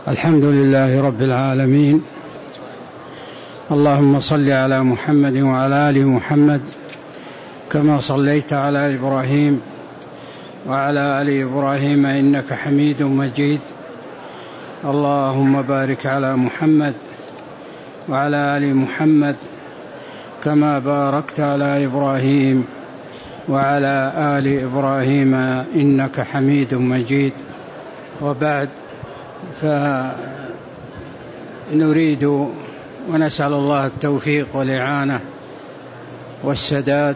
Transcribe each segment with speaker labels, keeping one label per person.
Speaker 1: الحمد لله رب العالمين. اللهم صل على محمد وعلى آل محمد كما صليت على إبراهيم وعلى آل إبراهيم إنك حميد مجيد. اللهم بارك على محمد وعلى آل محمد كما باركت على إبراهيم وعلى آل إبراهيم إنك حميد مجيد. وبعد، فنريد ونسأل الله التوفيق والإعانة والسداد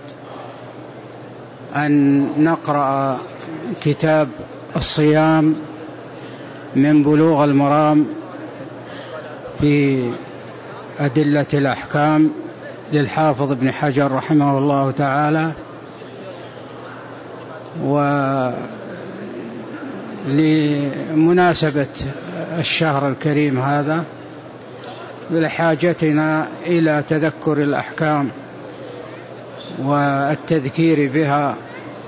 Speaker 1: أن نقرأ كتاب الصيام من بلوغ المرام في أدلة الأحكام للحافظ ابن حجر رحمه الله تعالى، ولمناسبة الشهر الكريم هذا ولحاجتنا إلى تذكر الأحكام والتذكير بها،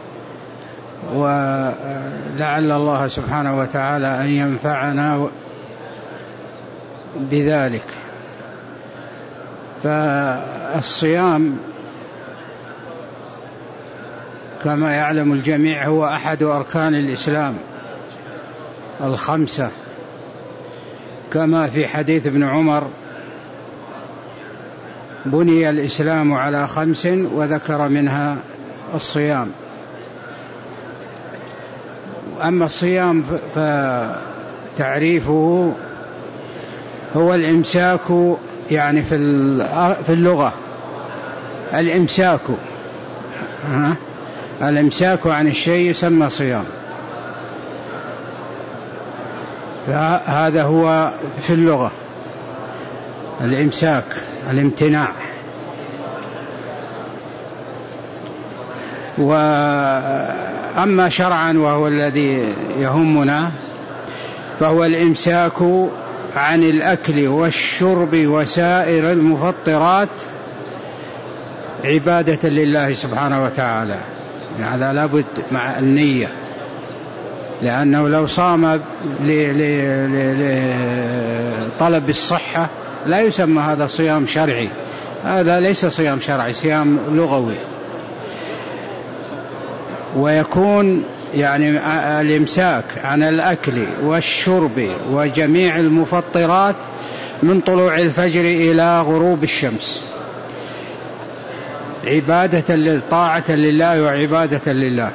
Speaker 1: ولعل الله سبحانه وتعالى أن ينفعنا بذلك. فالصيام كما يعلم الجميع هو أحد أركان الإسلام الخمسة، كما في حديث ابن عمر: بني الإسلام على 5، وذكر منها الصيام. أما الصيام فتعريفه هو الإمساك، يعني في اللغة الإمساك عن الشيء يسمى صيام، فهذا هو في اللغة الإمساك، الامتناع. وأما شرعا وهو الذي يهمنا فهو الإمساك عن الأكل والشرب وسائر المفطرات عبادة لله سبحانه وتعالى. هذا لابد مع النية، لأنه لو صام لطلب الصحة لا يسمى هذا صيام شرعي، هذا ليس صيام شرعي، صيام لغوي. ويكون يعني الإمساك عن الأكل والشرب وجميع المفطرات من طلوع الفجر إلى غروب الشمس، عبادة طاعة لله وعبادة لله.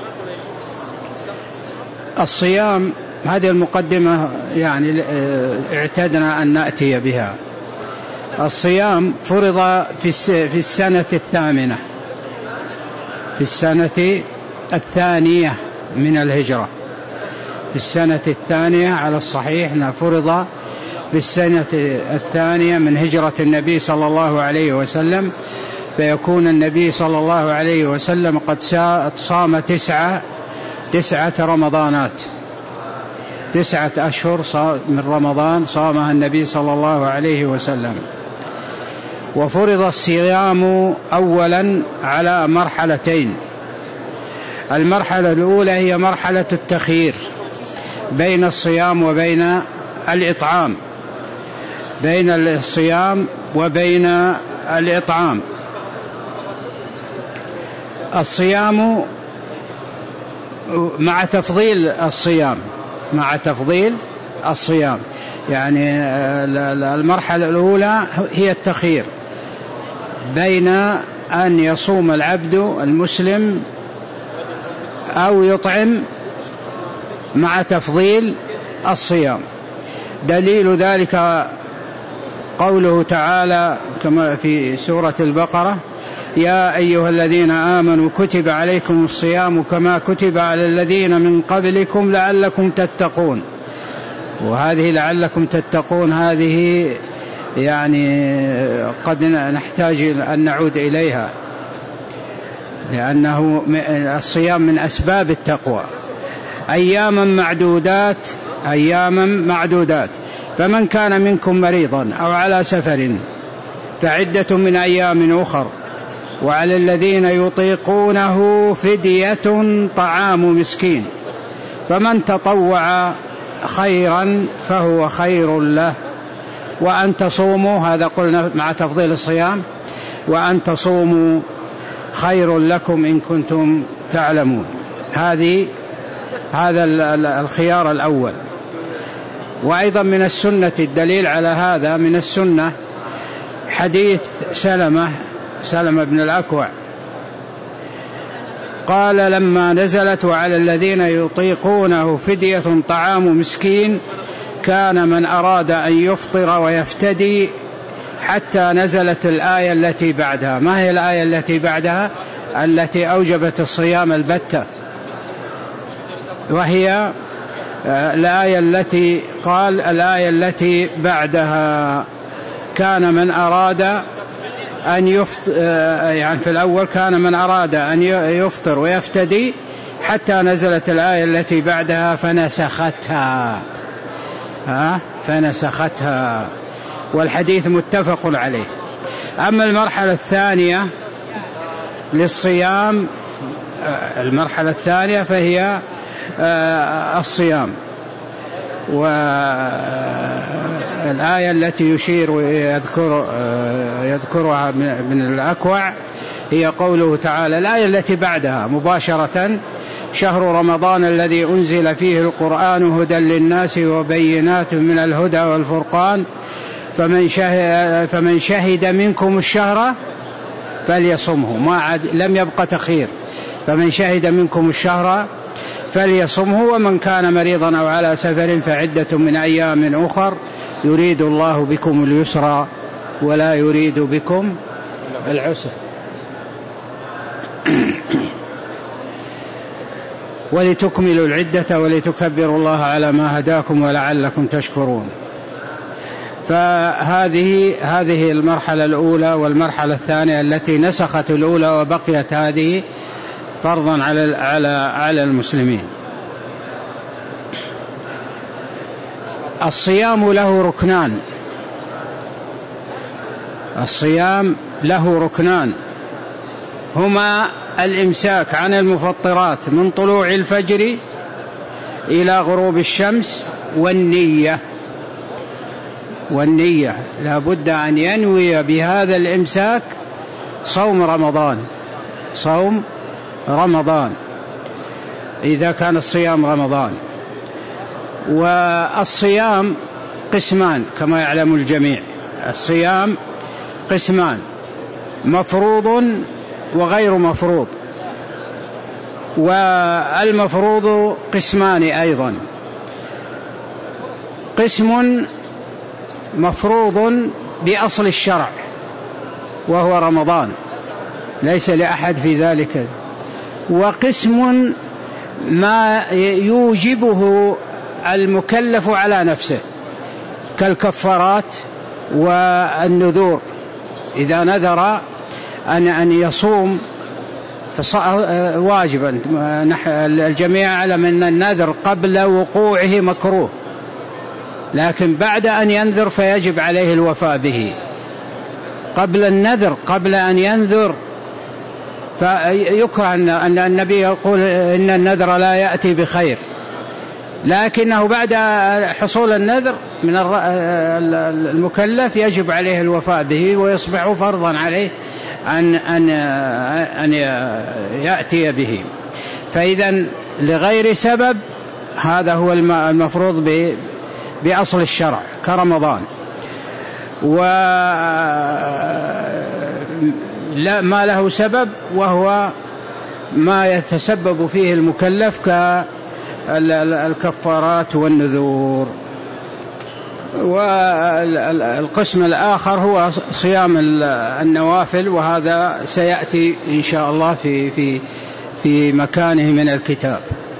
Speaker 1: الصيام، هذه المقدمة يعني اعتدنا أن نأتي بها. الصيام فرض في السنة الثامنة، في السنة الثانية من الهجرة، في السنة الثانية على الصحيح، فرض في السنة الثانية من هجرة النبي صلى الله عليه وسلم، فيكون النبي صلى الله عليه وسلم قد صام 9 رمضانات، 9 أشهر من رمضان صامها النبي صلى الله عليه وسلم. وفرض الصيام أولا على مرحلتين. المرحلة الأولى هي مرحلة التخيير بين الصيام وبين الإطعام، بين الصيام وبين الإطعام. الصيام مع تفضيل الصيام، مع تفضيل الصيام، يعني المرحلة الأولى هي التخيير بين أن يصوم العبد المسلم أو يطعم، مع تفضيل الصيام. دليل ذلك قوله تعالى كما في سورة البقرة: يا أيها الذين آمنوا كتب عليكم الصيام كما كتب على الذين من قبلكم لعلكم تتقون. وهذه لعلكم تتقون هذه يعني قد نحتاج أن نعود إليها، لأنه الصيام من أسباب التقوى. أياما معدودات، فمن كان منكم مريضا أو على سفر فعدة من أيام أخر، وعلى الذين يطيقونه فدية طعام مسكين، فمن تطوع خيرا فهو خير له، وأن تصوموا، هذا قلنا مع تفضيل الصيام، وأن تصوموا خير لكم إن كنتم تعلمون. هذا الخيار الأول. وأيضا من السنة الدليل على هذا، من السنة حديث سلمة بن الأكوع قال لما نزلت وعلى الذين يطيقونه فدية طعام مسكين كان من أراد أن يفطر ويفتدي حتى نزلت الآية التي بعدها. ما هي الآية التي بعدها؟ التي أوجبت الصيام البتة، وهي الآية التي قال الآية التي بعدها كان من أراد أن يفطر، يعني في الأول كان من أراد أن يفطر ويفتدي حتى نزلت الآية التي بعدها فنسختها، والحديث متفق عليه. أما المرحلة الثانية للصيام، المرحلة الثانية فهي الصيام، والآية التي يشير يذكرها من الأكوع هي قوله تعالى، الآية التي بعدها مباشرة شهر رمضان الذي أنزل فيه القرآن هدى للناس وبينات من الهدى والفرقان فمن شهد منكم الشهر فليصمه، لم يبق تخير، فمن شهد منكم الشهر فليصمه ومن كان مريضا أو على سفر فعدة من أيام أخر يريد الله بكم اليسر ولا يريد بكم العسر ولتكملوا العدة ولتكبروا الله على ما هداكم ولعلكم تشكرون. فهذه المرحلة الأولى. والمرحلة الثانية التي نسخت الأولى وبقيت هذه فرضا على المسلمين. الصيام له ركنان هما الإمساك عن المفطرات من طلوع الفجر إلى غروب الشمس، والنية لا بد أن ينوي بهذا الإمساك صوم رمضان إذا كان الصيام رمضان. والصيام قسمان كما يعلم الجميع، الصيام قسمان، مفروض وغير مفروض، والمفروض قسمان أيضا، قسم مفروض بأصل الشرع وهو رمضان ليس لأحد في ذلك، وقسم ما يوجبه المكلف على نفسه كالكفارات والنذور، إذا نذر أن يصوم واجبا. الجميع يعلم أن النذر قبل وقوعه مكروه، لكن بعد أن ينذر فيجب عليه الوفاء به. قبل النذر، قبل أن ينذر، فيكره أن النبي يقول إن النذر لا يأتي بخير، لكنه بعد حصول النذر من المكلف يجب عليه الوفاء به ويصبح فرضا عليه أن يأتي به. فإذا لغير سبب هذا هو المفروض بأصل الشرع كرمضان. ولا ما له سبب وهو ما يتسبب فيه المكلف كالكفارات والنذور. والقسم الآخر هو صيام النوافل، وهذا سيأتي إن شاء الله في مكانه من الكتاب،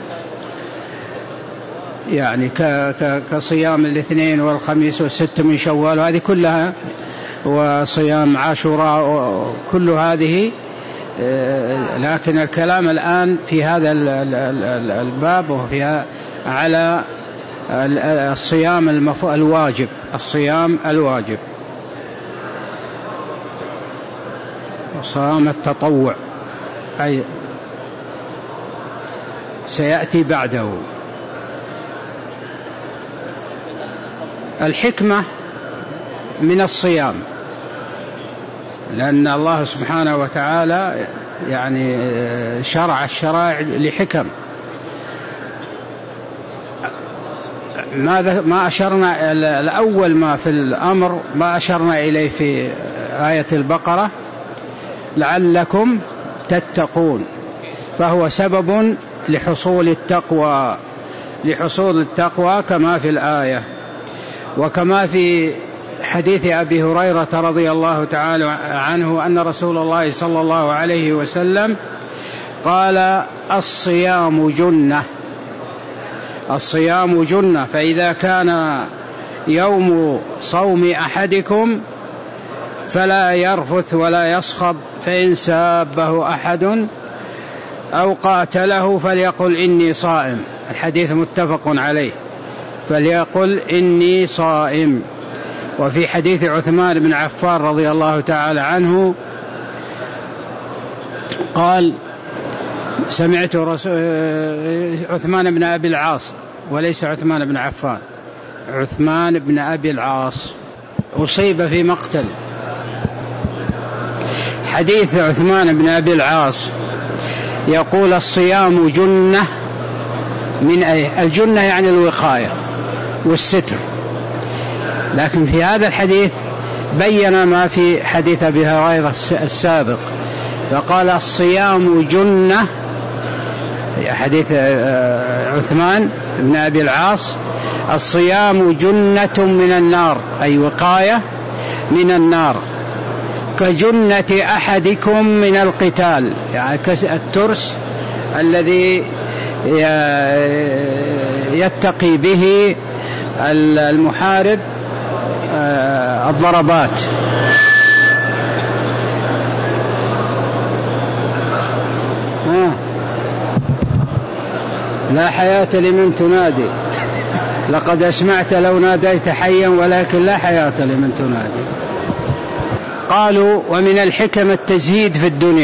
Speaker 1: يعني كصيام الاثنين والخميس والست من شوال، وهذه كلها، وصيام عاشوراء، كل هذه. لكن الكلام الآن في هذا الباب وفيها على الصيام الواجب، الصيام الواجب، وصيام التطوع أي سيأتي بعده. الحكمة من الصيام، لأن الله سبحانه وتعالى يعني شرع الشرائع لحكم. ما أشرنا الأول ما في الأمر ما أشرنا إليه في آية البقرة لعلكم تتقون، فهو سبب لحصول التقوى كما في الآية. وكما في حديث أبي هريرة رضي الله تعالى عنه أن رسول الله صلى الله عليه وسلم قال: الصيام جنة، فإذا كان يوم صوم أحدكم فلا يرفث ولا يصخب، فإن سابه أحد أو قاتله فليقل إني صائم. الحديث متفق عليه، فليقل إني صائم. وفي حديث عثمان بن عفان رضي الله تعالى عنه قال: سمعت عثمان بن أبي العاص، وليس عثمان بن عفان، عثمان بن أبي العاص أصيب في مقتل. حديث عثمان بن أبي العاص يقول: الصيام جنة. من الجنة يعني الوقاية والستر، لكن في هذا الحديث بين ما في حديث أبي هريرة السابق، فقال: الصيام جنة، حديث عثمان بن أبي العاص: الصيام جنة من النار، أي وقاية من النار، كجنة أحدكم من القتال، يعني الترس الذي يتقي به المحارب الضربات. لا حياة لمن تنادي، لقد أسمعت لو ناديت حيا ولكن لا حياة لمن تنادي. قالوا: ومن الحكم التزهيد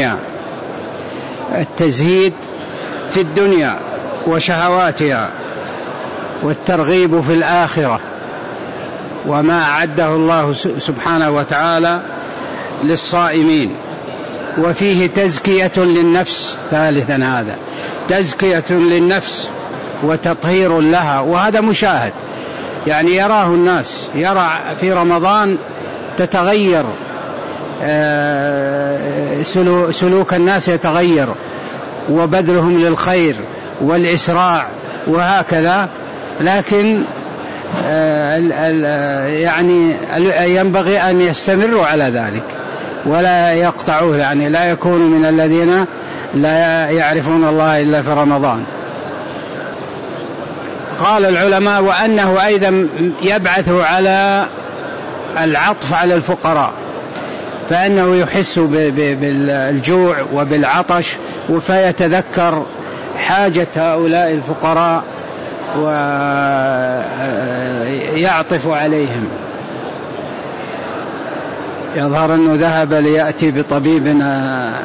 Speaker 1: في الدنيا وشهواتها، والترغيب في الآخرة وما أعده الله سبحانه وتعالى للصائمين. وفيه تزكية للنفس، ثالثا هذا تزكية للنفس وتطهير لها، وهذا مشاهد، يعني يراه الناس، يرى في رمضان تتغير سلوك الناس، يتغير، وبذلهم للخير والإسراع وهكذا. لكن يعني ينبغي أن يستمروا على ذلك ولا يقطعوه، يعني لا يكونوا من الذين لا يعرفون الله إلا في رمضان. قال العلماء: وأنه أيضا يبعث على العطف على الفقراء، فإنه يحس بالجوع وبالعطش، فيتذكر حاجة هؤلاء الفقراء ويعطف عليهم. يظهر أنه ذهب ليأتي بطبيبنا.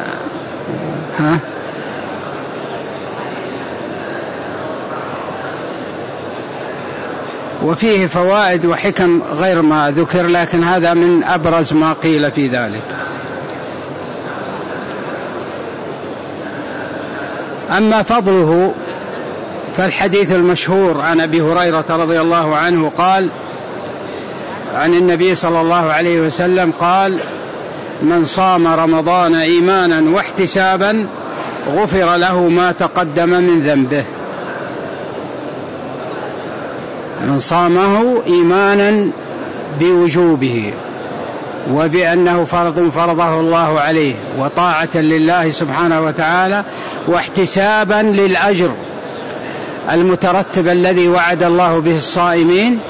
Speaker 1: وفيه فوائد وحكم غير ما ذكر، لكن هذا من أبرز ما قيل في ذلك. أما فضله فالحديث المشهور عن أبي هريرة رضي الله عنه قال عن النبي صلى الله عليه وسلم قال: من صام رمضان إيمانا واحتسابا غفر له ما تقدم من ذنبه. من صامه إيمانا بوجوبه وبأنه فرض فرضه الله عليه، وطاعة لله سبحانه وتعالى، واحتسابا للأجر المترتب الذي وعد الله به الصائمين،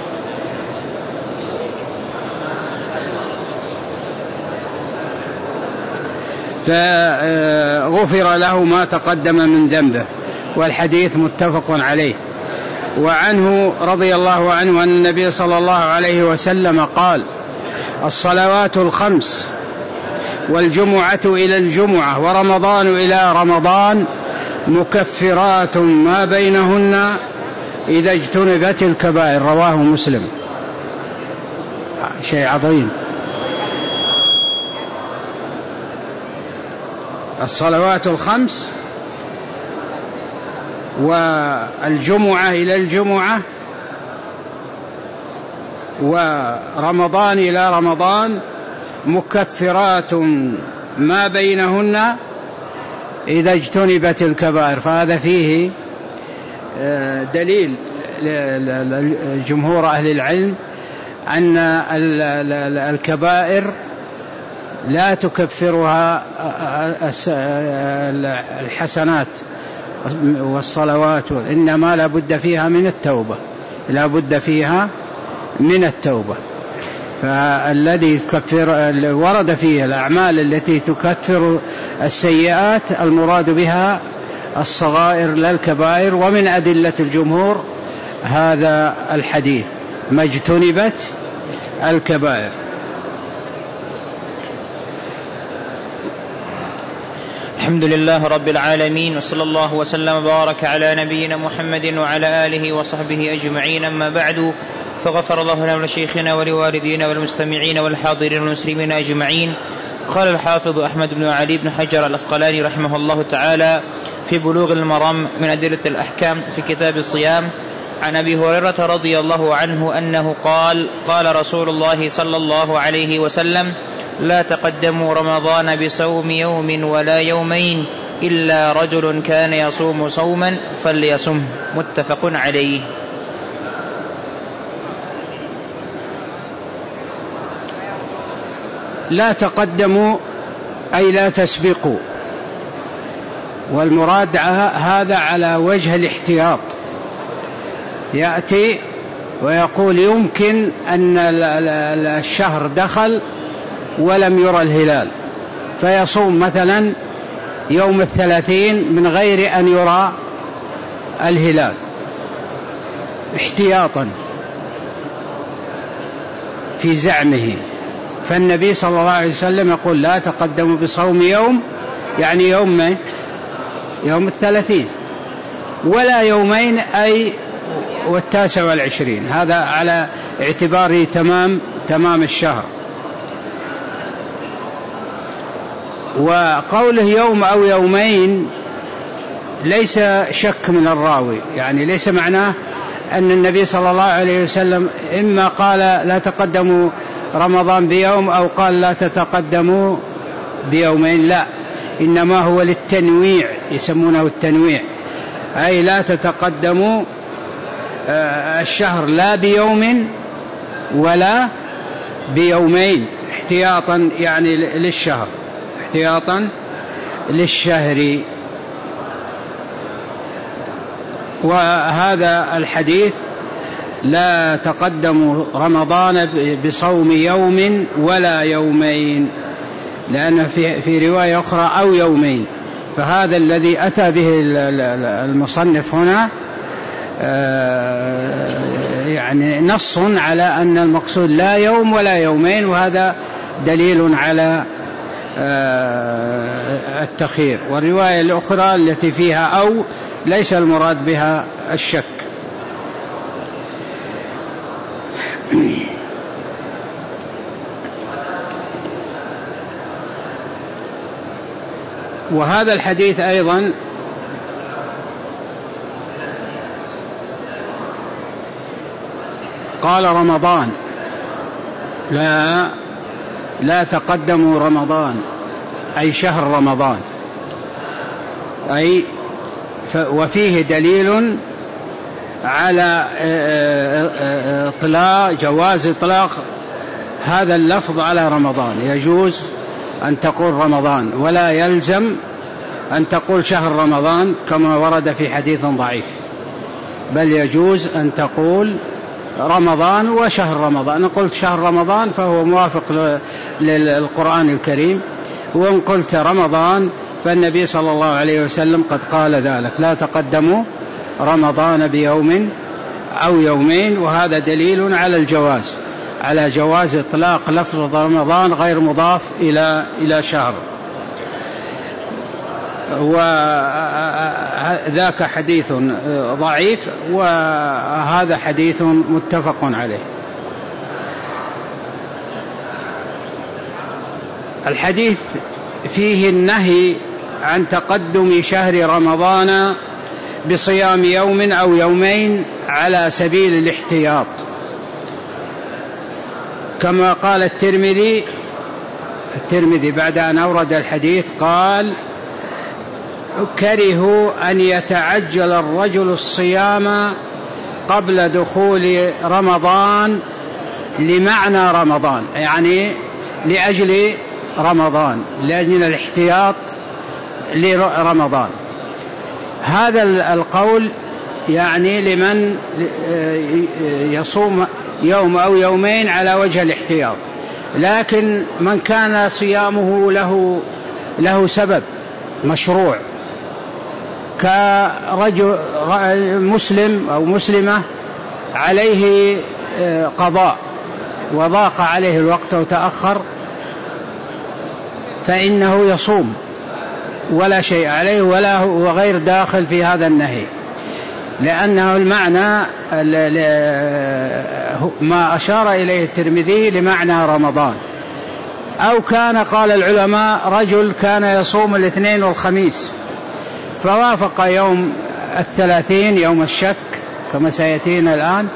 Speaker 1: فغفر له ما تقدم من ذنبه. والحديث متفق عليه. وعنه رضي الله عنه أن النبي صلى الله عليه وسلم قال: الصلوات الخمس والجمعة إلى الجمعة ورمضان إلى رمضان مكفرات ما بينهن إذا اجتنبت الكبائر. رواه مسلم. شيء عظيم. الصلوات الخمس والجمعة إلى الجمعة ورمضان إلى رمضان مكفرات ما بينهن إذا اجتنبت الكبائر. فهذا فيه دليل جمهور أهل العلم أن الكبائر لا تكفرها الحسنات والصلوات، إنما لا بد فيها من التوبة، لا بد فيها من التوبة. فالذي يكفر ورد فيه الأعمال التي تكفر السيئات المراد بها الصغائر لا الكبائر. ومن أدلة الجمهور هذا الحديث ما اجتنبت الكبائر.
Speaker 2: الحمد لله رب العالمين، وصلى الله وسلم وبارك على نبينا محمد وعلى آله وصحبه أجمعين. أما بعد، فغفر الله لنا ولشيخنا ولوالدينا والمستمعين والحاضرين والمسلمين أجمعين. قال الحافظ أحمد بن علي بن حجر الأسقلاني رحمه الله تعالى في بلوغ المرام من أدلة الأحكام في كتاب الصيام عن أبي هريرة رضي الله عنه أنه قال: قال رسول الله صلى الله عليه وسلم: لا تقدموا رمضان بصوم يوم ولا يومين إلا رجل كان يصوم صوما فليصمه. متفق عليه.
Speaker 1: لا تقدموا أي لا تسبقوا، والمراد هذا على وجه الاحتياط. يأتي ويقول يمكن أن الشهر دخل ولم يرى الهلال، فيصوم مثلا يوم 30 من غير أن يرى الهلال احتياطا في زعمه. فالنبي صلى الله عليه وسلم يقول: لا تقدموا بصوم يوم، يعني يوم 30، ولا يومين أي 29، هذا على اعتباره تمام الشهر. وقوله يوم أو يومين ليس شك من الراوي، يعني ليس معناه أن النبي صلى الله عليه وسلم إما قال لا تقدموا رمضان بيوم أو قال لا تتقدموا بيومين، لا، إنما هو للتنويع، يسمونه التنويع، أي لا تتقدموا الشهر لا بيوم ولا بيومين، احتياطا يعني للشهر، احتياطا للشهر. وهذا الحديث لا تقدموا رمضان بصوم يوم ولا يومين، لأن في رواية أخرى أو يومين. فهذا الذي أتى به المصنف هنا يعني نص على أن المقصود لا يوم ولا يومين، وهذا دليل على التخيير. والرواية الأخرى التي فيها أو ليس المراد بها الشك. وهذا الحديث أيضا قال رمضان، لا تقدموا رمضان، أي شهر رمضان، أي وفيه دليل على جواز إطلاق هذا اللفظ على رمضان. يجوز أن تقول رمضان ولا يلزم أن تقول شهر رمضان كما ورد في حديث ضعيف، بل يجوز أن تقول رمضان وشهر رمضان. إن قلت شهر رمضان فهو موافق للقرآن الكريم، وإن قلت رمضان فالنبي صلى الله عليه وسلم قد قال ذلك: لا تقدموا رمضان بيوم أو يومين. وهذا دليل على الجواز، على جواز إطلاق لفظ رمضان غير مضاف إلى شهر. وذاك حديث ضعيف، وهذا حديث متفق عليه. الحديث فيه النهي عن تقدم شهر رمضان بصيام يوم أو يومين على سبيل الاحتياط، كما قال الترمذي بعد أن أورد الحديث قال: كرهوا أن يتعجل الرجل الصيام قبل دخول رمضان لمعنى رمضان، يعني لأجل رمضان، لأجل الاحتياط لرمضان. هذا القول يعني لمن يصوم يوم أو يومين على وجه الاحتياط، لكن من كان صيامه له سبب مشروع، كرجل مسلم أو مسلمة عليه قضاء وضاق عليه الوقت وتأخر، فإنه يصوم ولا شيء عليه ولا هو غير داخل في هذا النهي، لأنه المعنى ما أشار إليه الترمذي لمعنى رمضان. أو كان قال العلماء رجل كان يصوم الاثنين والخميس فوافق يوم 30 يوم الشك كما سيأتينا الآن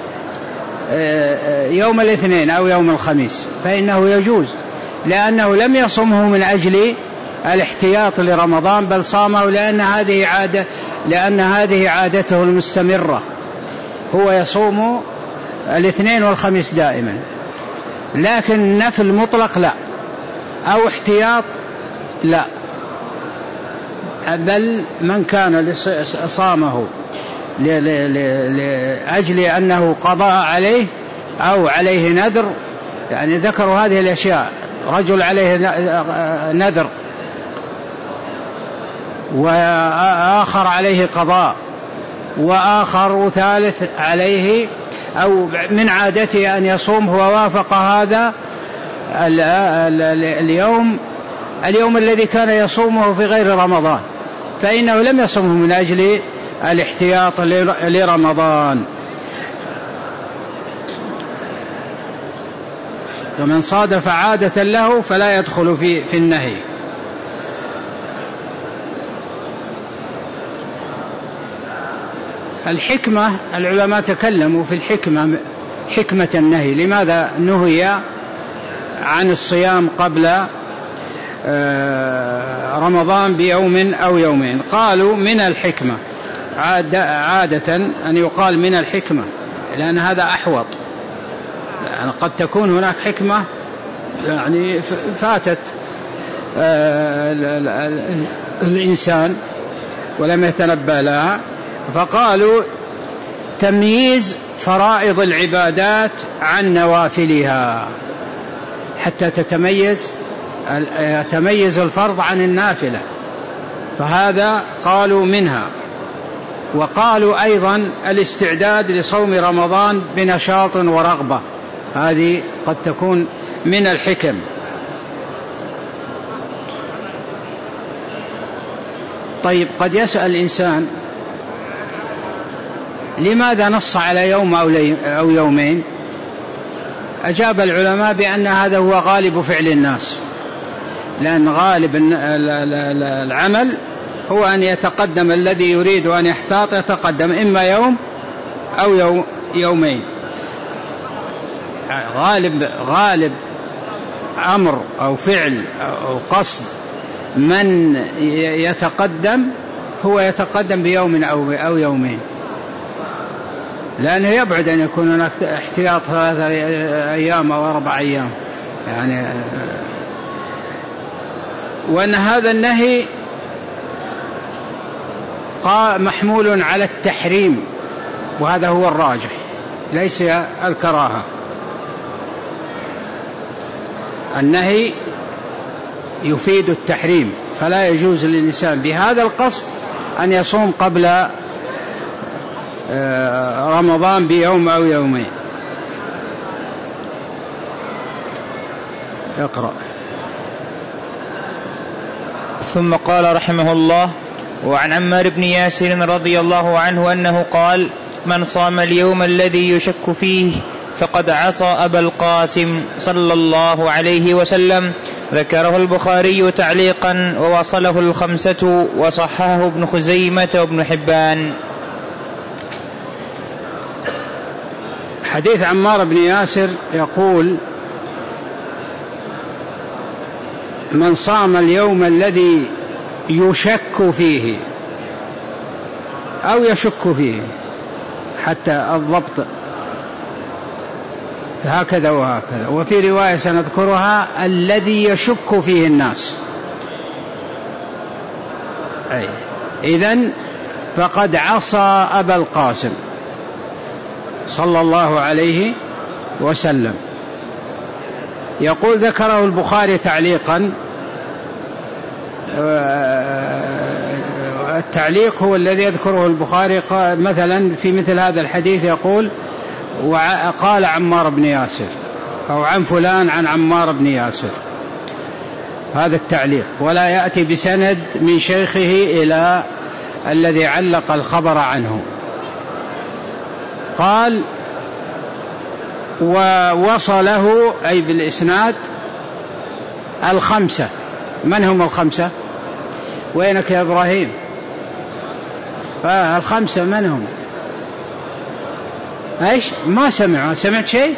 Speaker 1: يوم الاثنين أو يوم الخميس، فإنه يجوز، لأنه لم يصمه من أجل الاحتياط لرمضان، بل صامه لأن هذه عادته المستمرة، هو يصوم الاثنين والخميس دائما. لكن نفل مطلق لا، أو احتياط لا، بل من كان صامه لأجل أنه قضاء عليه أو عليه نذر، يعني ذكروا هذه الأشياء: رجل عليه نذر، وآخر عليه قضاء، وآخر وثالث عليه أو من عادته أن يصوم، هو وافق هذا اليوم الذي كان يصومه في غير رمضان، فإنه لم يصومه من أجل الاحتياط لرمضان. ومن صادف عادة له فلا يدخل في النهي. الحكمة، العلماء تكلموا في الحكمة، حكمة النهي، لماذا نهي عن الصيام قبل رمضان بيوم أو يومين؟ قالوا من الحكمة، عادة أن يقال من الحكمة، لأن هذا أحوط، يعني قد تكون هناك حكمة يعني فاتت الإنسان ولم يتنبه لها، فقالوا تمييز فرائض العبادات عن نوافلها حتى يتميز الفرض عن النافلة، فهذا قالوا منها. وقالوا أيضا الاستعداد لصوم رمضان بنشاط ورغبة، هذه قد تكون من الحكم. طيب، قد يسأل الإنسان لماذا نص على يوم أو يومين؟ أجاب العلماء بأن هذا هو غالب فعل الناس، لأن غالب العمل هو أن يتقدم الذي يريد أن يحتاط يتقدم إما يوم أو يومين. غالب أمر أو فعل أو قصد من يتقدم هو يتقدم بيوم أو يومين، لأنه يبعد أن يكون هناك احتياط 3 أيام أو 4 أيام يعني. وأن هذا النهي محمول على التحريم، وهذا هو الراجح، ليس الكراهة. النهي يفيد التحريم، فلا يجوز للإنسان بهذا القصد أن يصوم قبل رمضان بيوم أو يومين. اقرأ.
Speaker 2: ثم قال رحمه الله: وعن عمار بن ياسر رضي الله عنه أنه قال: من صام اليوم الذي يشك فيه فقد عصى أبا القاسم صلى الله عليه وسلم. ذكره البخاري تعليقا ووصله الخمسة وصححه ابن خزيمة وابن حبان.
Speaker 1: حديث عمار بن ياسر يقول: من صام اليوم الذي يشك فيه أو يشك فيه، حتى الضبط هكذا وهكذا، وفي رواية سنذكرها الذي يشك فيه الناس، إذن فقد عصى أبا القاسم صلى الله عليه وسلم. يقول: ذكره البخاري تعليقا. التعليق هو الذي يذكره البخاري مثلا في مثل هذا الحديث، يقول: وقال عمار بن ياسر، أو عن فلان عن عمار بن ياسر، هذا التعليق، ولا يأتي بسند من شيخه إلى الذي علق الخبر عنه. قال: ووصله أي بالإسناد الخمسة. من هم الخمسة؟ وينك يا إبراهيم؟ الخمسة من هم؟ ايش؟ ما سمعت شيء؟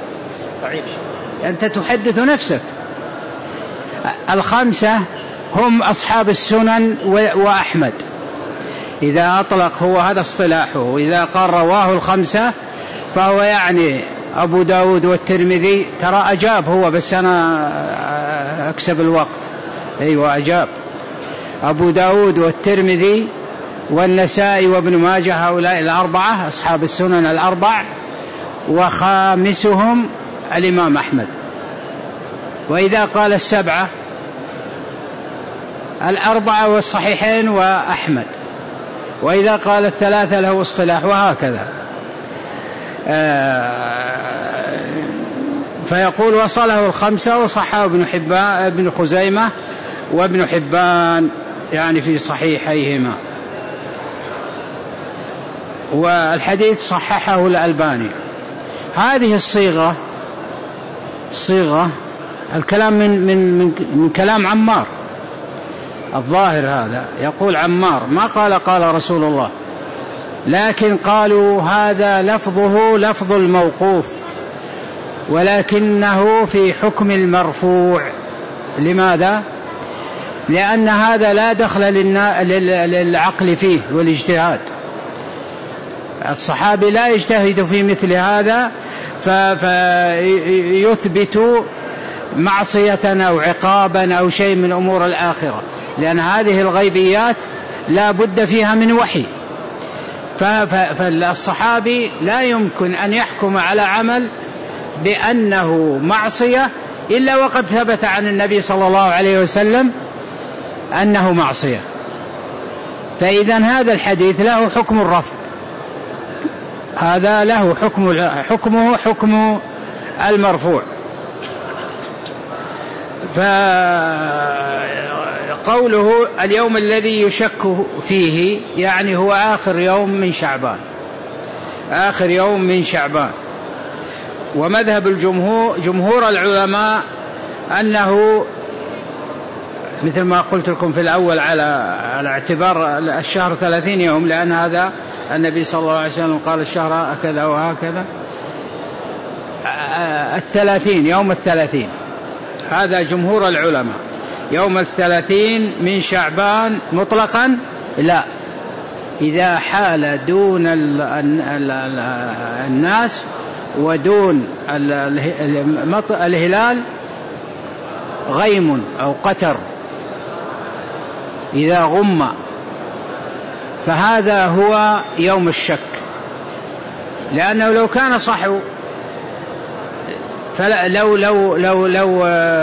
Speaker 1: أنت تحدث نفسك. الخمسة هم أصحاب السنن وأحمد، إذا أطلق هو هذا اصطلاحه، وإذا قال رواه الخمسة فهو يعني أبو داود والترمذي. ترى أجاب هو، بس أنا أكسب الوقت. أيوة أجاب. أبو داود والترمذي والنسائي وابن ماجه، هؤلاء الأربعة أصحاب السنن الأربع، وخامسهم الإمام أحمد. وإذا قال السبعة، الأربعة والصحيحين وأحمد. وإذا قال الثلاثة له اصطلاح، وهكذا. فيقول: وصله الخمسة وصححه ابن خزيمة وابن حبان، يعني في صحيحيهما. والحديث صححه الألباني. هذه الصيغة الكلام من كلام عمار الظاهر، هذا يقول عمار، ما قال رسول الله، لكن قالوا هذا لفظه لفظ الموقوف، ولكنه في حكم المرفوع. لماذا؟ لأن هذا لا دخل للعقل فيه والاجتهاد. الصحابي لا يجتهد في مثل هذا فيثبت معصية أو عقابا أو شيء من أمور الآخرة، لأن هذه الغيبيات لا بد فيها من وحي. فالصحابي لا يمكن أن يحكم على عمل بأنه معصية إلا وقد ثبت عن النبي صلى الله عليه وسلم أنه معصية. فإذا هذا الحديث له حكم الرفع، هذا له حكمه حكم المرفوع. فقوله اليوم الذي يشك فيه، يعني هو آخر يوم من شعبان، آخر يوم من شعبان. ومذهب جمهور العلماء أنه مثل ما قلت لكم في الأول على اعتبار الشهر 30 يوم، لأن هذا النبي صلى الله عليه وسلم قال الشهر هكذا وهكذا. 30 يوم 30، هذا جمهور العلماء. يوم 30 من شعبان مطلقا لا، إذا حال دون الناس ودون الهلال غيم أو قتر، إذا غم، فهذا هو يوم الشك. لأنه لو كان صحو، لو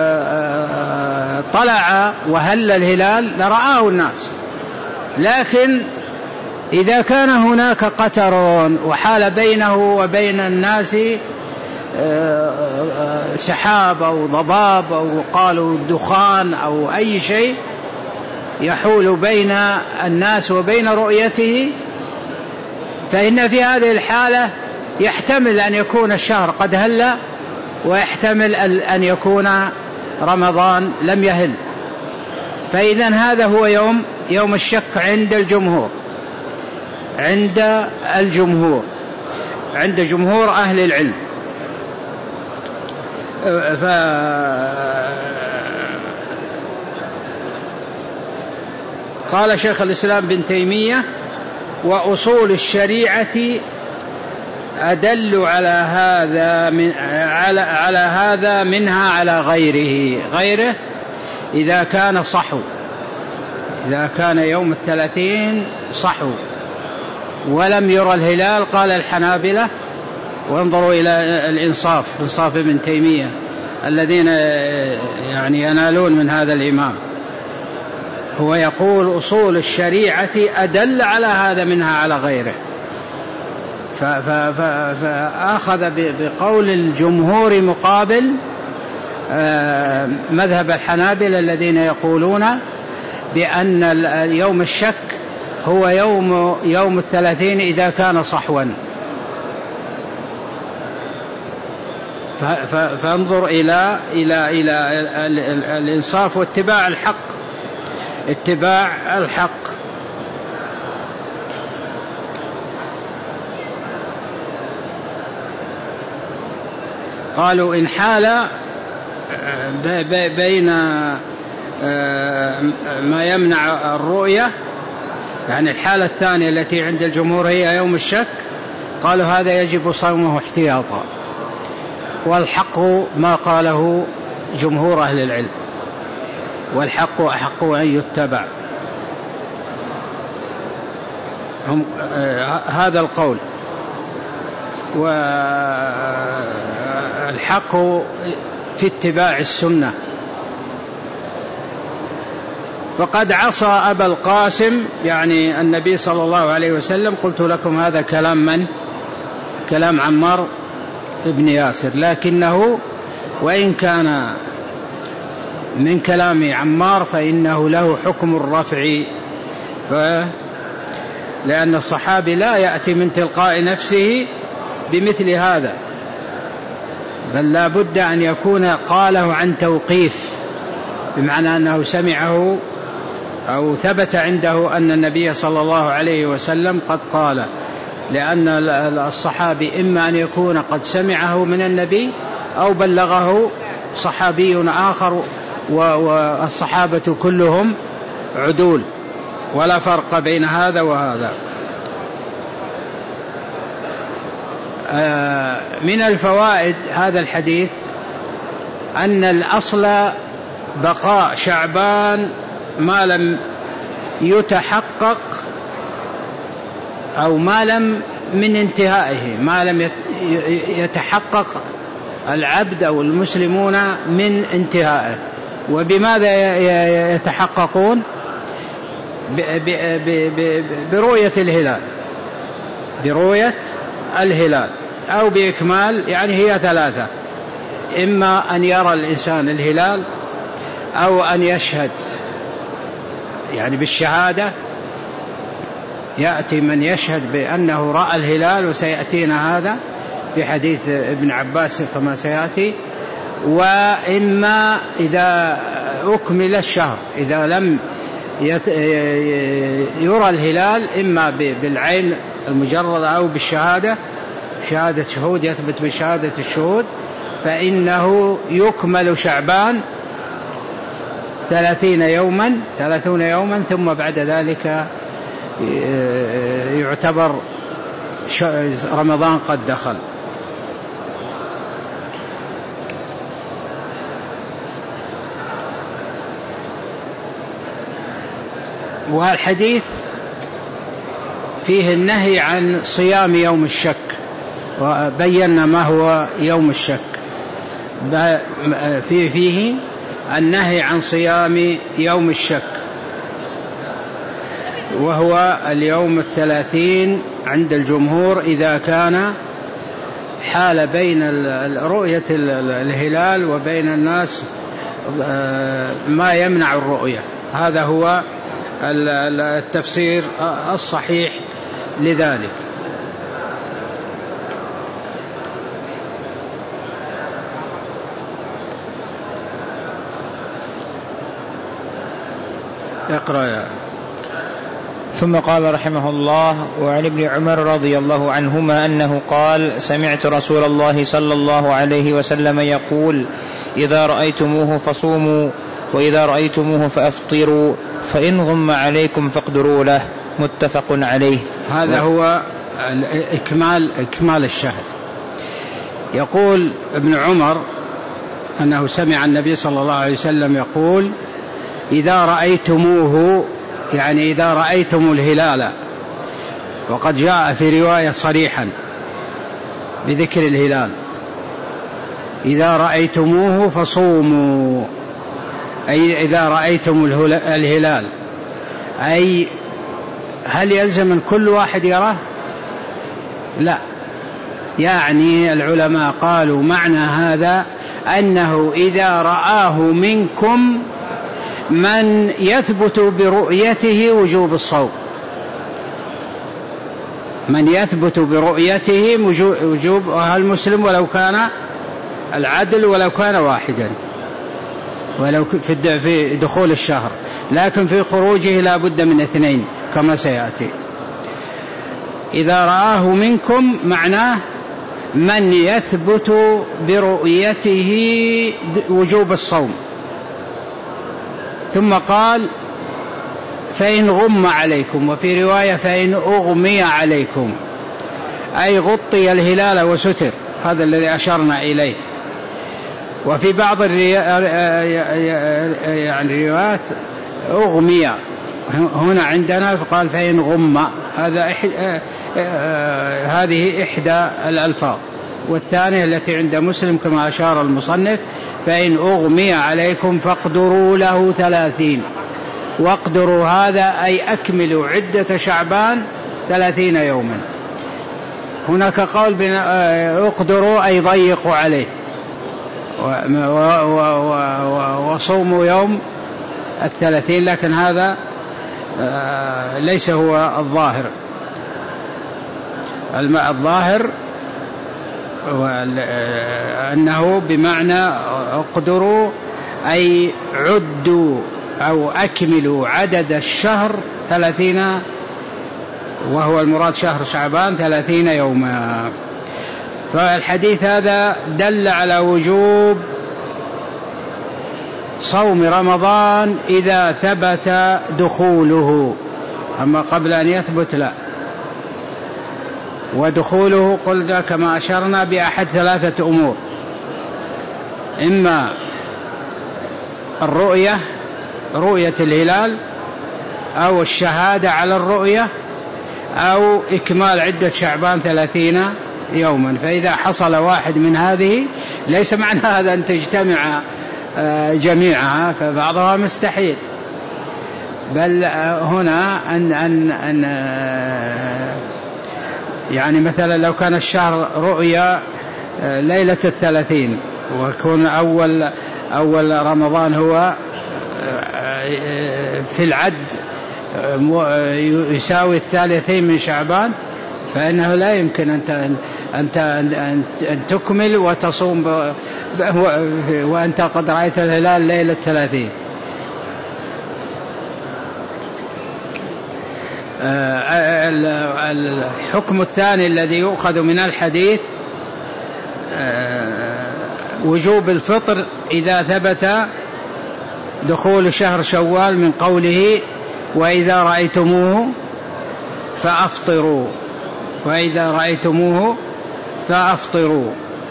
Speaker 1: طلع وهل الهلال لرآه الناس، لكن إذا كان هناك قتر وحال بينه وبين الناس سحاب أو ضباب أو قالوا دخان أو أي شيء يحول بين الناس وبين رؤيته، فإن في هذه الحالة يحتمل أن يكون الشهر قد هل، ويحتمل أن يكون رمضان لم يهل. فإذن هذا هو يوم الشك عند الجمهور، عند جمهور أهل العلم. قال شيخ الإسلام بن تيمية: وأصول الشريعة أدل على هذا منها على غيره إذا كان صحو، إذا كان يوم 30 صحو ولم يرى الهلال. قال الحنابلة، وانظروا إلى إنصاف ابن تيمية الذين يعني ينالون من هذا الإمام، هو يقول أصول الشريعة أدل على هذا منها على غيره، فأخذ بقول الجمهور مقابل مذهب الحنابلة الذين يقولون بأن يوم الشك هو يوم 30 إذا كان صحوا. فانظر إلى الإنصاف واتباع الحق. قالوا إن حال بين ما يمنع الرؤية، يعني الحالة الثانية التي عند الجمهور هي يوم الشك، قالوا هذا يجب صومه احتياطا، والحق ما قاله جمهور أهل العلم، والحق أحق أن يتبع. هذا القول، والحق في اتباع السنة. فقد عصى أبا القاسم يعني النبي صلى الله عليه وسلم. قلت لكم هذا كلام من؟ كلام عمار بن ياسر، لكنه وإن كان من كلام عمار فإنه له حكم الرفع، لأن الصحابي لا يأتي من تلقاء نفسه بمثل هذا، بل لا بد أن يكون قاله عن توقيف، بمعنى أنه سمعه أو ثبت عنده أن النبي صلى الله عليه وسلم قد قال، لأن الصحابي إما أن يكون قد سمعه من النبي أو بلغه صحابي آخر، والصحابة كلهم عدول ولا فرق بين هذا وهذا. من الفوائد هذا الحديث أن الأصل بقاء شعبان ما لم يتحقق أو ما لم من انتهائه، ما لم يتحقق العبد أو المسلمون من انتهائه. وبماذا يتحققون؟ برؤية الهلال أو بإكمال، يعني هي ثلاثة: إما أن يرى الإنسان الهلال، أو أن يشهد يعني بالشهادة، يأتي من يشهد بأنه رأى الهلال، وسيأتينا هذا في حديث ابن عباس كما سيأتي. وإما إذا أكمل الشهر، إذا لم يرى الهلال، إما بالعين المجردة أو بالشهادة، شهادة شهود، يثبت بشهادة الشهود، فإنه يكمل شعبان 30 يوما، ثم بعد ذلك يعتبر رمضان قد دخل. والحديث فيه النهي عن صيام يوم الشك، وبينا ما هو يوم الشك. فيه النهي عن صيام يوم الشك، وهو اليوم 30 عند الجمهور إذا كان حال بين رؤية الهلال وبين الناس ما يمنع الرؤية. هذا هو التفسير الصحيح لذلك. اقرأ.
Speaker 2: ثم قال رحمه الله: وعن ابن عمر رضي الله عنهما أنه قال: سمعت رسول الله صلى الله عليه وسلم يقول: إذا رأيتموه فصوموا، وإذا رأيتموه فأفطروا، فإن غم عليكم فاقدروا له. متفق عليه.
Speaker 1: هذا هو إكمال الشهد. يقول ابن عمر أنه سمع النبي صلى الله عليه وسلم يقول: إذا رأيتموه، يعني إذا رأيتم الهلال. وقد جاء في رواية صريحا بذكر الهلال: إذا رأيتموه فصوموا، أي إذا رأيتم الهلال. أي هل يلزم كل واحد يراه؟ لا، يعني العلماء قالوا معنى هذا أنه إذا رآه منكم من يثبت برؤيته وجوب الصوم، من يثبت برؤيته وجوب المسلم ولو كان العدل ولو كان واحدا، ولو في دخول الشهر، لكن في خروجه لا بد من 2 كما سيأتي. إذا رآه منكم معناه من يثبت برؤيته وجوب الصوم. ثم قال: فإن غم عليكم، وفي رواية فإن أغمي عليكم، أي غطي الهلال وستر، هذا الذي أشرنا إليه. وفي بعض الروايات أغمي، هنا عندنا فقال فإن غم، هذه إحدى الألفاظ. والثانية التي عند مسلم كما أشار المصنف: فإن أغمي عليكم فاقدروا له 30. واقدروا هذا أي أكملوا عدة شعبان 30 يوما. هناك قول اقدروا أي ضيقوا عليه، وصوموا يوم 30، لكن هذا ليس هو الظاهر. الظاهر أنه بمعنى اقدروا أي عدوا أو أكملوا عدد الشهر 30، وهو المراد شهر شعبان 30 يوما. فالحديث هذا دل على وجوب صوم رمضان إذا ثبت دخوله، أما قبل أن يثبت لا. ودخوله قلنا كما أشرنا بأحد 3 أمور: إما الرؤية، رؤية الهلال، أو الشهادة على الرؤية، أو إكمال عدة شعبان 30 يوما. فإذا حصل واحد من هذه ليس معنى هذا أن تجتمع جميعها، فبعضها مستحيل، بل هنا أن يعني مثلا لو كان الشهر رؤيا ليلة 30، ويكون أول رمضان هو في العد يساوي 30 من شعبان، فإنه لا يمكن أن تكمل وتصوم وأنت قد رأيت الهلال ليلة 30. الحكم الثاني الذي يؤخذ من الحديث وجوب الفطر إذا ثبت دخول شهر شوال، من قوله: وإذا رأيتموه فأفطروا، وإذا رأيتموه فأفطروا.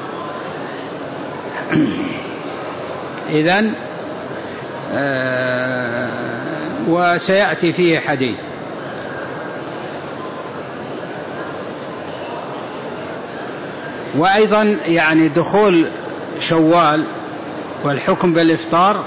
Speaker 1: إذن وسيأتي فيه حديث. وأيضا يعني دخول شوال والحكم بالإفطار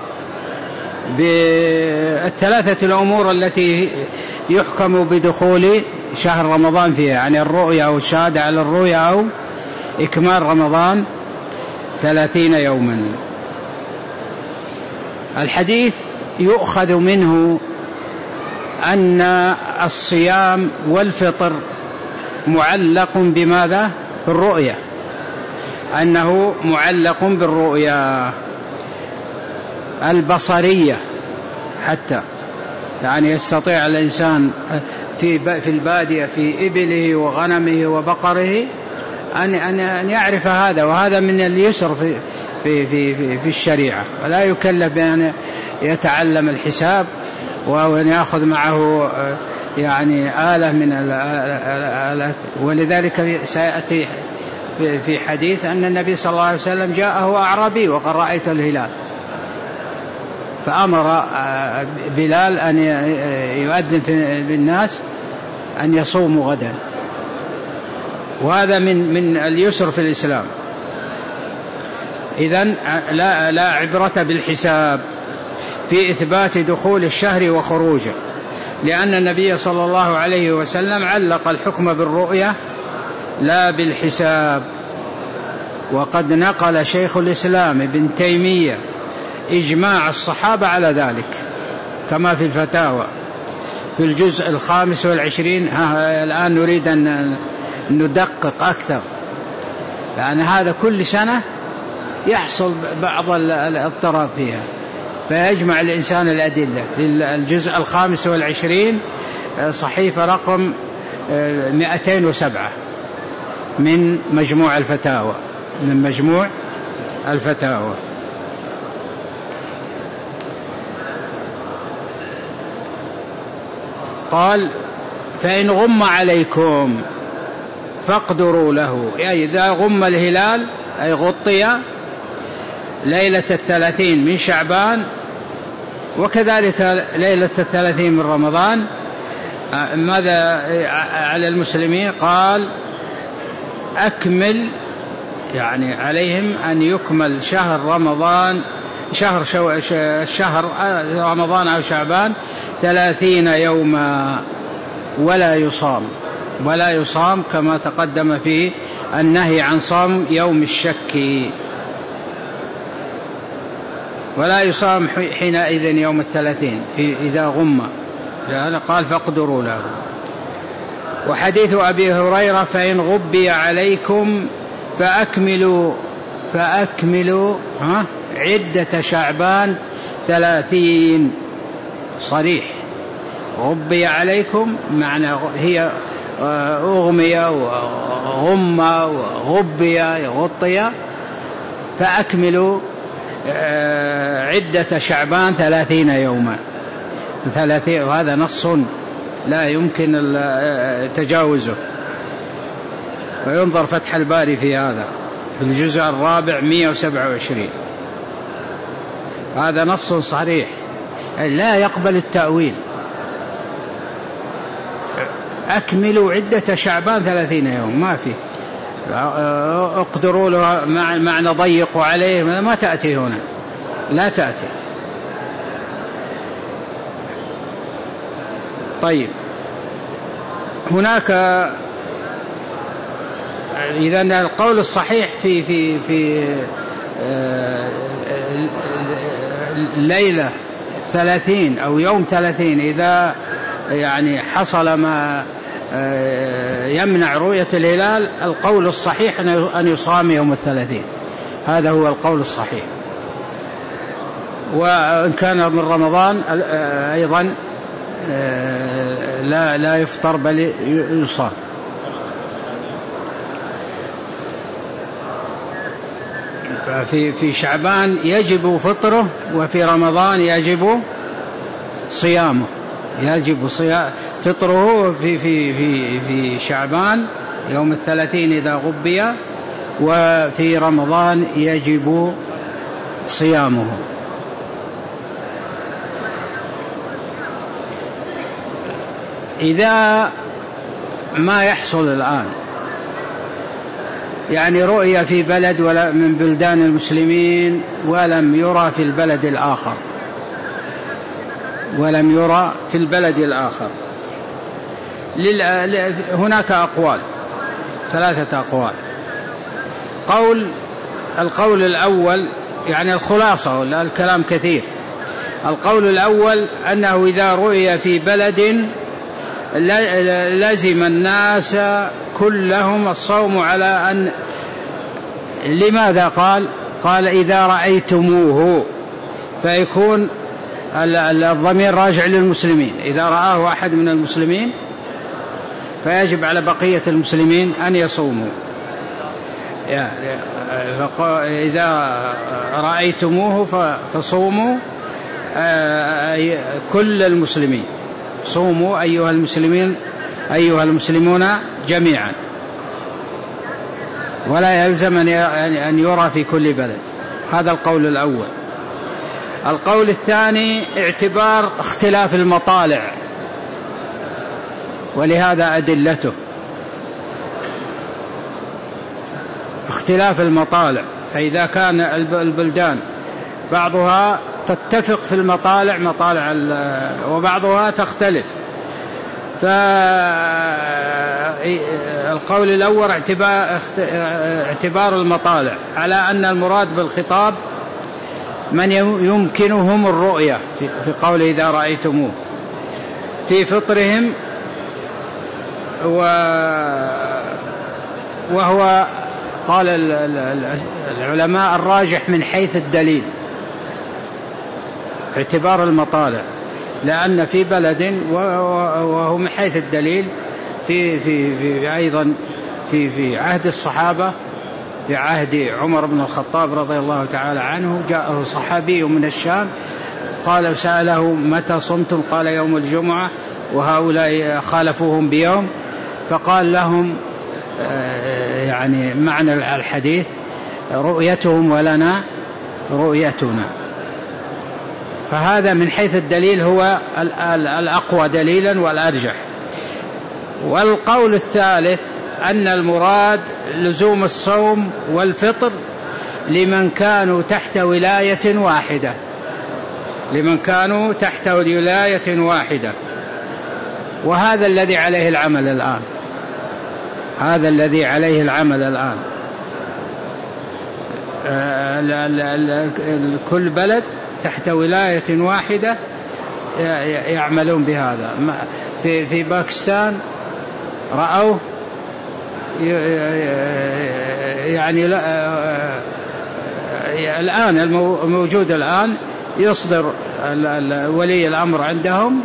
Speaker 1: بالثلاثة الأمور التي يحكم بدخول شهر رمضان فيها، يعني الرؤيا أو الشهادة على الرؤيا أو إكمال رمضان 30 يوما. الحديث يؤخذ منه أن الصيام والفطر معلق بماذا؟ بالرؤيا، أنه معلق بالرؤيا البصرية حتى، يعني يستطيع الإنسان في البادية في إبله وغنمه وبقره أن يعرف هذا، وهذا من اليسر في الشريعة، ولا يكلف بأن يتعلم الحساب وأن يأخذ معه يعني آلة من الآلات. ولذلك سيأتي في حديث أن النبي صلى الله عليه وسلم جاءه أعرابي وقد رأيت الهلال، فأمر بلال أن يؤذن بالناس أن يصوموا غدا، وهذا من اليسر في الإسلام. إذن لا عبرة بالحساب في إثبات دخول الشهر وخروجه، لأن النبي صلى الله عليه وسلم علق الحكم بالرؤية لا بالحساب. وقد نقل شيخ الإسلام ابن تيمية إجماع الصحابة على ذلك كما في الفتاوى في الجزء 25. الآن نريد أن ندقق أكثر، لأن هذا كل سنة يحصل بعض الاضطراب فيها، فيجمع الإنسان الأدلة في الجزء 25 صحيفة رقم 207 من مجموع الفتاوى، من مجموع الفتاوى. قال فإن غم عليكم فاقدروا له، يعني إذا غم الهلال أي غطي ليلة 30 من شعبان وكذلك ليلة 30 من رمضان، ماذا على المسلمين؟ قال أكمل، يعني عليهم أن يكمل شهر رمضان، شهر رمضان أو شعبان 30 يوما ولا يصام كما تقدم في النهي عن صوم يوم الشك، ولا يصام حينئذ يوم 30 إذا غم، لأنه قال فاقدروا له. وحديث أبي هريرة فإن غبي عليكم فأكملوا عدة شعبان 30، صريح. غبي عليكم معنى هي أغمي وغم وغبي غطي، فأكملوا عدة شعبان 30 يوما 30، وهذا نص لا يمكن تجاوزه، وينظر فتح الباري في هذا في الجزء 4 127. هذا نص صريح لا يقبل التأويل. أكملوا عدة شعبان 30 يوم، ما في اقدروا له معنى ضيقوا عليه، ما تأتي هنا، لا تأتي. طيب هناك إذن القول الصحيح في ليلة 30 أو يوم 30 إذا يعني حصل ما يمنع رؤية الهلال، القول الصحيح أن يصام يوم 30، هذا هو القول الصحيح. وإن كان من رمضان أيضا لا يفطر بل يصام. ففي شعبان يجب فطره، وفي رمضان يجب صيامه، يجب فطره في شعبان يوم 30 إذا غبي، وفي رمضان يجب صيامه. إذا ما يحصل الآن يعني رؤية في بلد ولا من بلدان المسلمين ولم يرى في البلد الآخر، هناك أقوال، 3 أقوال. القول الأول يعني الخلاصة، الكلام كثير. القول الأول أنه إذا رؤي في بلد لزم الناس كلهم الصوم على أن، لماذا؟ قال إذا رأيتموه، فيكون الضمير راجع للمسلمين، إذا رآه أحد من المسلمين فيجب على بقية المسلمين أن يصوموا. إذا رأيتموه فصوموا كل المسلمين، صوموا أيها المسلمون جميعا، ولا يلزم أن يرى في كل بلد. هذا القول الأول. القول الثاني اعتبار اختلاف المطالع، ولهذا أدلته اختلاف المطالع. فإذا كان البلدان بعضها تتفق في المطالع وبعضها تختلف، فالقول الأول اعتبار المطالع، على أن المراد بالخطاب من يمكنهم الرؤية في قول إذا رأيتموه في فطرهم، وهو قال العلماء الراجح من حيث الدليل اعتبار المطالع، لأن في بلد وهو من حيث الدليل في أيضا في عهد الصحابة، في عهد عمر بن الخطاب رضي الله تعالى عنه، جاءه صحابي من الشام قال سأله متى صمتم؟ قال يوم الجمعة، وهؤلاء خالفوهم بيوم، فقال لهم يعني معنى الحديث رؤيتهم ولنا رؤيتنا. فهذا من حيث الدليل هو الأقوى دليلا والأرجح. والقول الثالث أن المراد لزوم الصوم والفطر لمن كانوا تحت ولاية واحدة، وهذا الذي عليه العمل الآن. كل بلد تحت ولاية واحدة يعملون بهذا. في باكستان رأوا يعني الآن الموجود الآن يصدر ولي الأمر عندهم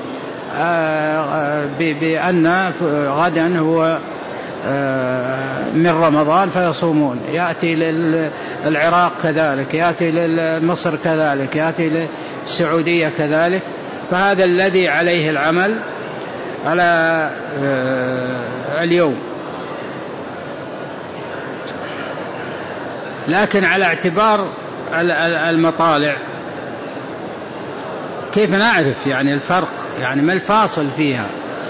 Speaker 1: بأن غدا هو من رمضان فيصومون، يأتي للعراق كذلك، يأتي لمصر كذلك، يأتي للسعودية كذلك. فهذا الذي عليه العمل على اليوم. لكن على اعتبار المطالع كيف نعرف يعني الفرق، يعني ما الفاصل فيها؟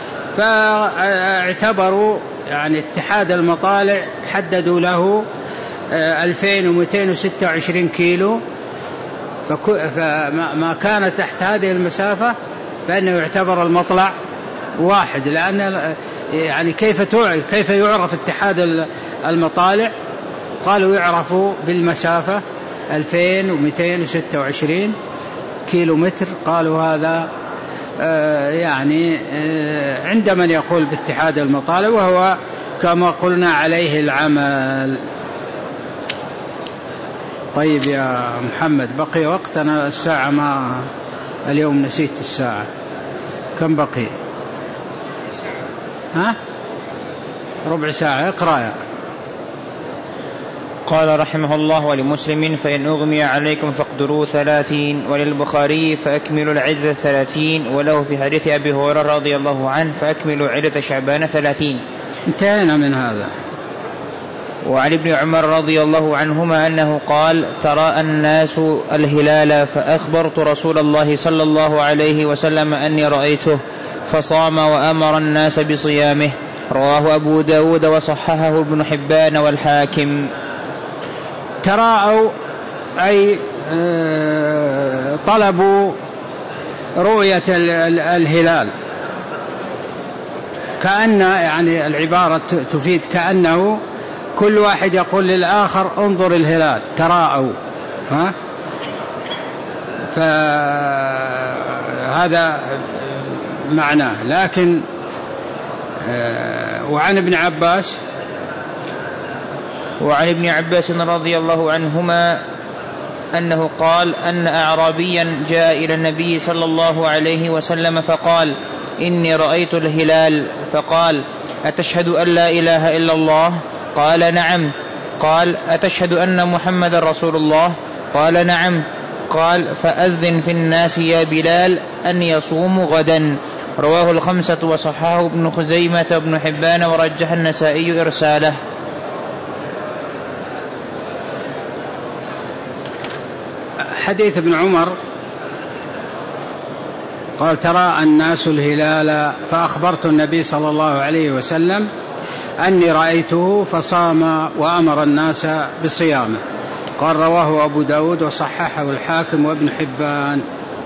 Speaker 1: فاعتبروا يعني اتحاد المطالع حددوا له 2226 كيلو، فما كان تحت هذه المسافة فإنه يعتبر المطلع واحد. لأن يعني كيف يعرف اتحاد المطالع؟ قالوا يعرفوا بالمسافة 2226 كيلو متر. قالوا هذا يعني عند من يقول باتحاد المطالع، وهو كما قلنا عليه العمل. طيب يا محمد، بقي وقت؟ أنا الساعة ما اليوم نسيت الساعة، كم بقي؟ ربع ساعة. اقرأ يا.
Speaker 2: قال رحمه الله: ولمسلم فإن أغمي عليكم فاقدروا 30، وللبخاري فأكملوا العدة 30، وله في حديث أبي هريرة رضي الله عنه فأكملوا عدة شعبان 30.
Speaker 1: انتهينا من هذا.
Speaker 2: وعن ابن عمر رضي الله عنهما أنه قال: تراءى الناس الهلال فأخبرت رسول الله صلى الله عليه وسلم أني رأيته فصام وأمر الناس بصيامه. رواه أبو داود وصححه ابن حبان والحاكم.
Speaker 1: تراءوا أي طلبوا رؤية الهلال، كأن يعني العبارة تفيد كأنه كل واحد يقول للآخر انظر الهلال، تراءوا. فهذا معناه. لكن وعن ابن عباس
Speaker 2: رضي الله عنهما أنه قال أن أعرابيا جاء إلى النبي صلى الله عليه وسلم فقال: إني رأيت الهلال. فقال: أتشهد أن لا إله إلا الله؟ قال: نعم. قال: أتشهد أن محمد رسول الله؟ قال: نعم. قال: فأذن في الناس يا بلال أن يصوموا غدا. رواه الخمسة وصححه ابن خزيمة وابن حبان ورجح النسائي إرساله.
Speaker 1: حديث ابن عمر قال: ترى الناس الهلال فأخبرت النبي صلى الله عليه وسلم أني رأيته فصام وأمر الناس بصيامه. قال: رواه أبو داود وصححه الحاكم وابن حبان.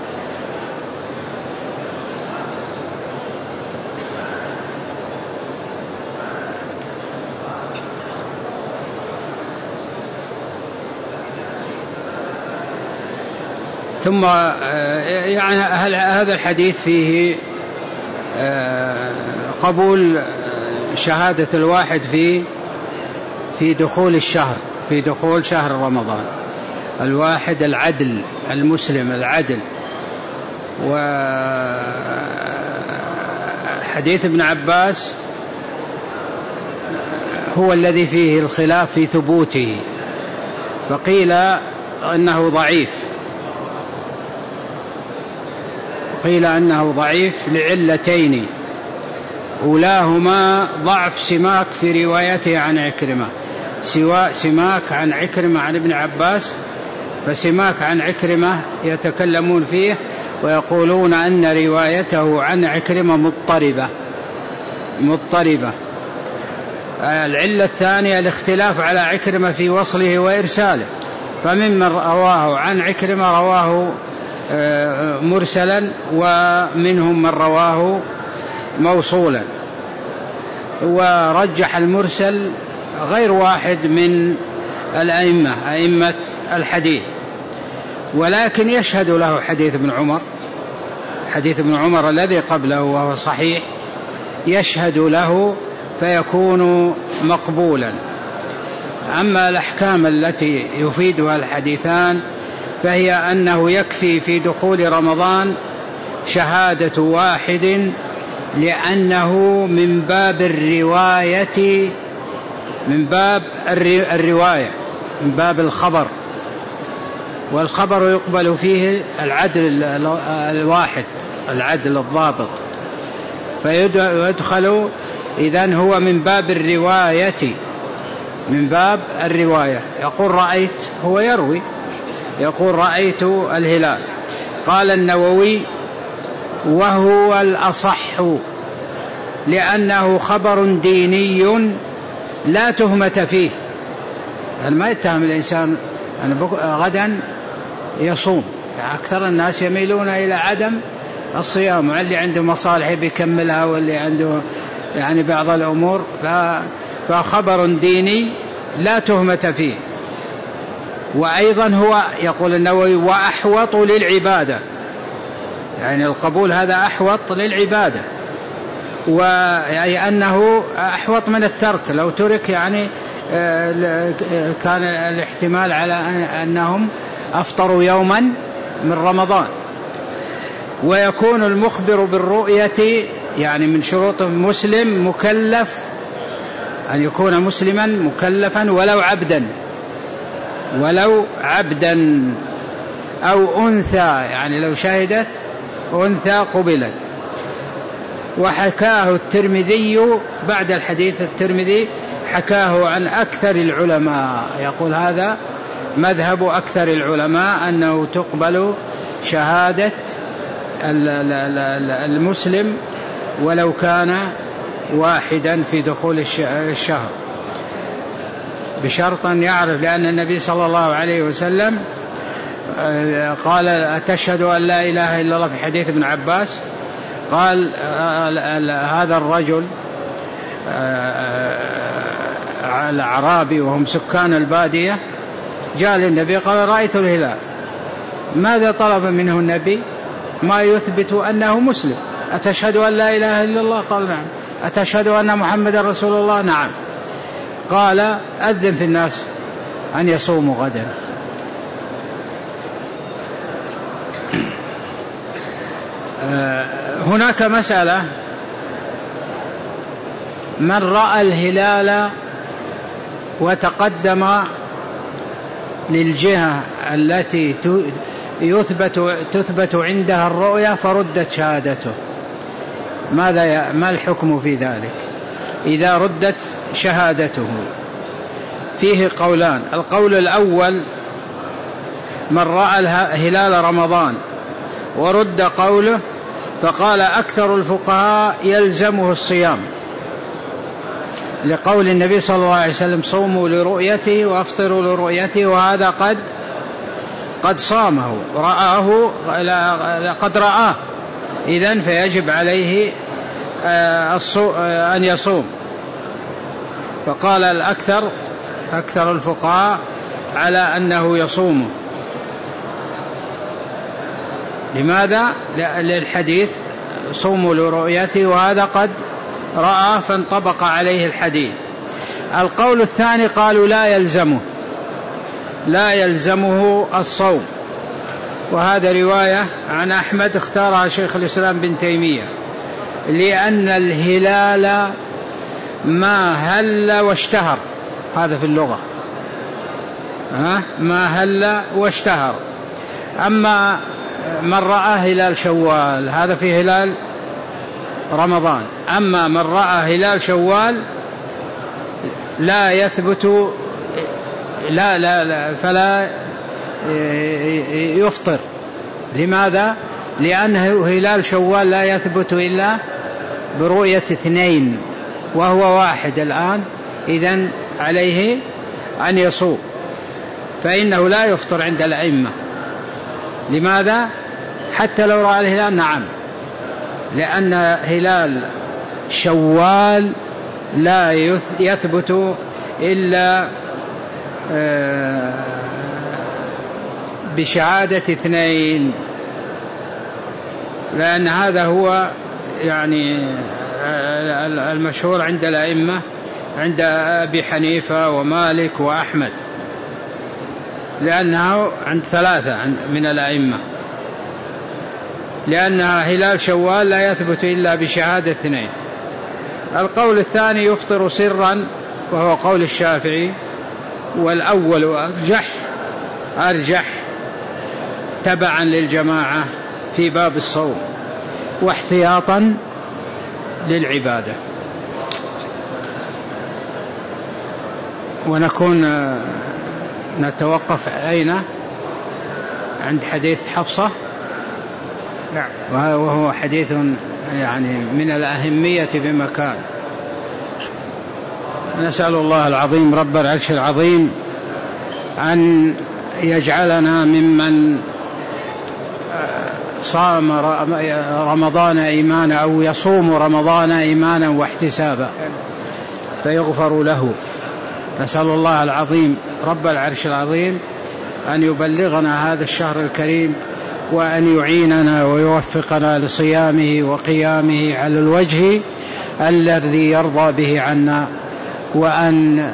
Speaker 1: ثم يعني هذا الحديث فيه قبول شهادة الواحد في دخول الشهر، في دخول شهر رمضان، الواحد العدل المسلم العدل. وحديث ابن عباس هو الذي فيه الخلاف في ثبوته، فقيل أنه ضعيف، قيل أنه ضعيف لعلتين: أولاهما ضعف سماك في روايته عن عكرمة، سواء سماك عن عكرمة عن ابن عباس، فسماك عن عكرمة يتكلمون فيه ويقولون أن روايته عن عكرمة مضطربة. العلة الثانية الاختلاف على عكرمة في وصله وإرساله، فممن رواه عن عكرمة رواه مرسلا، ومنهم من رواه موصولا، ورجح المرسل غير واحد من أئمة الحديث، ولكن يشهد له حديث ابن عمر، حديث ابن عمر الذي قبله وهو صحيح، يشهد له فيكون مقبولا. أما الأحكام التي يفيدها الحديثان فهي أنه يكفي في دخول رمضان شهادة واحد، لأنه من باب الرواية، من باب الرواية، من باب الخبر، والخبر يقبل فيه العدل الواحد، العدل الضابط، فيدخل إذن هو من باب الرواية، من باب الرواية. يقول رأيت، هو يروي، يقول رأيت الهلال. قال النووي: وهو الأصح، لأنه خبر ديني لا تهمة فيه، يعني ما يتهم الإنسان أن غدا يصوم، يعني أكثر الناس يميلون إلى عدم الصيام، اللي عنده مصالح بيكملها، واللي عنده يعني بعض الأمور، فخبر ديني لا تهمة فيه. وأيضا هو يقول النووي: وأحوط للعبادة، يعني القبول هذا أحوط للعبادة، ويعني أنه أحوط من الترك، لو ترك يعني كان الاحتمال على أنهم أفطروا يوما من رمضان. ويكون المخبر بالرؤية، يعني من شروط مسلم مكلف أن يكون مسلما مكلفا ولو عبدا أو أنثى، يعني لو شهدت أنثى قبلت. وحكاه الترمذي بعد الحديث، الترمذي حكاه عن أكثر العلماء، يقول هذا مذهب أكثر العلماء أنه تقبل شهادة المسلم ولو كان واحدا في دخول الشهر، بشرط أن يعرف، لأن النبي صلى الله عليه وسلم قال: أتشهد أن لا إله إلا الله، في حديث ابن عباس قال هذا الرجل الأعرابي وهم سكان البادية جاء للنبي قال: رأيت الهلال. ماذا طلب منه النبي؟ ما يثبت أنه مسلم. أتشهد أن لا إله إلا الله؟ قال: نعم. أتشهد أن محمد رسول الله؟ نعم. قال: أذن في الناس أن يصوموا غدا. هناك مسألة: من رأى الهلال وتقدم للجهة التي تثبت عندها الرؤية فردت شهادته، ما الحكم في ذلك إذا ردت شهادته؟ فيه قولان. القول الأول: من رأى هلال رمضان ورد قوله، فقال أكثر الفقهاء يلزمه الصيام، لقول النبي صلى الله عليه وسلم: صوموا لرؤيته وافطروا لرؤيته، وهذا قد صامه، قد رآه، إذن فيجب عليه أن يصوم. فقال أكثر الفقهاء على أنه يصوم. لماذا؟ للحديث: صوموا لرؤيته، وهذا قد رأى فانطبق عليه الحديث. القول الثاني قالوا لا يلزمه الصوم، وهذا رواية عن أحمد اختارها شيخ الإسلام بن تيمية، لأن الهلال ما هل واشتهر، هذا في اللغة، ما هل واشتهر. أما من رأى هلال شوال هذا في هلال رمضان، أما من رأى هلال شوال لا يثبت فلا يفطر. لماذا؟ لأنه هلال شوال لا يثبت إلا برؤية 2 وهو 1 الآن، إذن عليه أن يصوم، فإنه لا يفطر عند الأئمة. لماذا؟ حتى لو رأى الهلال، نعم، لأن هلال شوال لا يثبت إلا بشهادة 2، لأن هذا هو يعني المشهور عند الأئمة، عند أبي حنيفة ومالك وأحمد، لأنه عند 3 من الأئمة، لأنها هلال شوال لا يثبت إلا بشهادة 2. القول الثاني: يفطر سرا، وهو قول الشافعي، والأول أرجح تبعا للجماعة في باب الصوم واحتياطا للعبادة. ونكون نتوقف أين؟ عند حديث حفصة.
Speaker 2: نعم.
Speaker 1: وهو حديث يعني من الأهمية بمكان. نسأل الله العظيم رب العرش العظيم أن يجعلنا ممن صام رمضان إيمانا، أو يصوم رمضان إيمانا واحتسابا فيغفر له. نسأل الله العظيم رب العرش العظيم أن يبلغنا هذا الشهر الكريم، وأن يعيننا ويوفقنا لصيامه وقيامه على الوجه الذي يرضى به عنا، وأن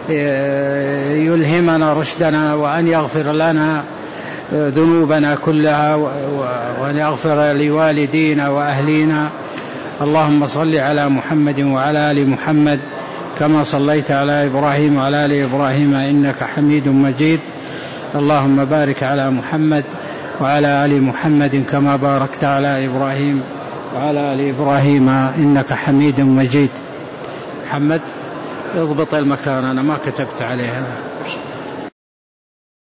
Speaker 1: يلهمنا رشدنا، وأن يغفر لنا ذنوبنا كلها، وأن يغفر لوالدينا وأهلينا. اللهم صل على محمد وعلى آل محمد كما صليت على إبراهيم وعلى آل إبراهيم إنك حميد مجيد. اللهم بارك على محمد وعلى آل محمد كما باركت على إبراهيم وعلى آل إبراهيم إنك حميد مجيد. محمد اضبط المكان، أنا ما كتبت عليها.